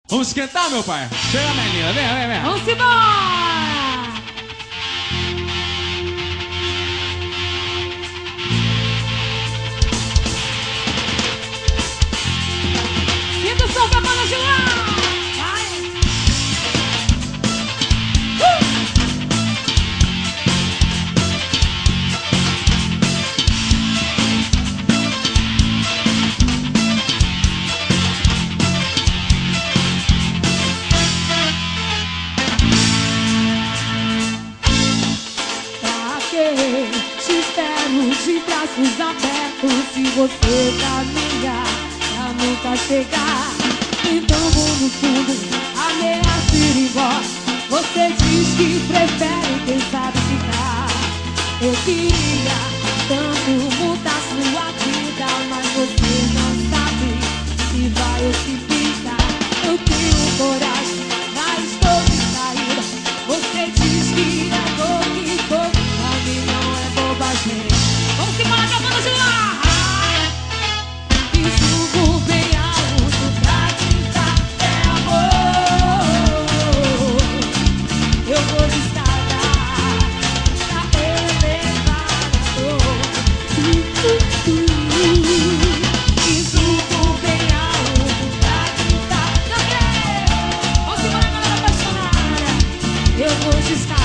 Vamos esquentar, meu pai? Chega, menina, vem. Vamos embora! Sinta o som da banda de lá! Te espero de braços abertos. Se você caminhar pra nunca chegar, então vou no fundo, ameaça ir embora. Você diz que prefere quem sabe ficar. Eu queria tanto mudar sua vida, mas você não sabe se vai ou se fica. Eu tenho coragem, mas estou distraída. Você diz que é dor que tô. Vamos se embora, acabando de lá! E subo bem alto pra gritar é amor. Eu vou de escada pra elevar a dor. E subo bem alto pra gritar também. Vamos embora, galera apaixonada. Eu vou de escada.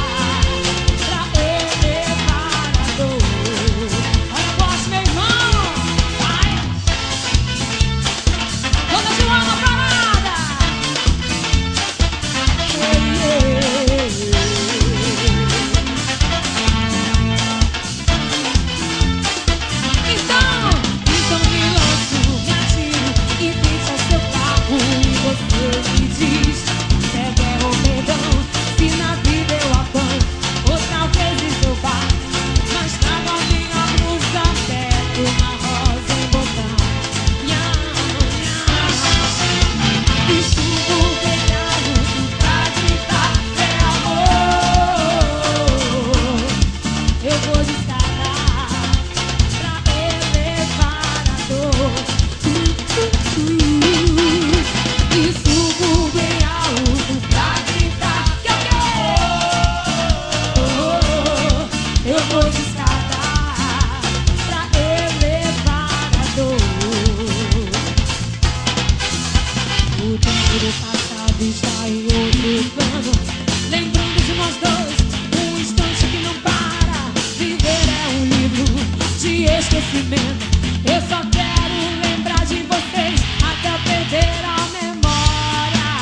Está em outro plano, lembrando de nós dois, um instante que não para. Viver é um livro de esquecimento. Eu só quero lembrar de vocês até eu perder a memória.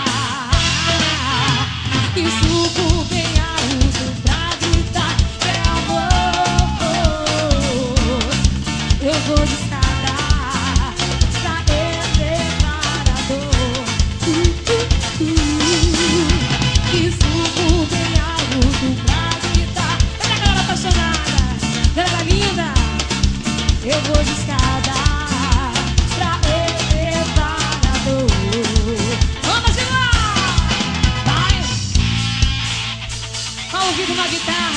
E subo bem alto pra gritar é amor. Eu vou de escada pra elevar a dor. E subo bem alto pra gritar. Olha a galera apaixonada, galera linda. Eu vou de escada pra elevar a dor. Vamos de lá! Vai! Ao ouvido na guitarra.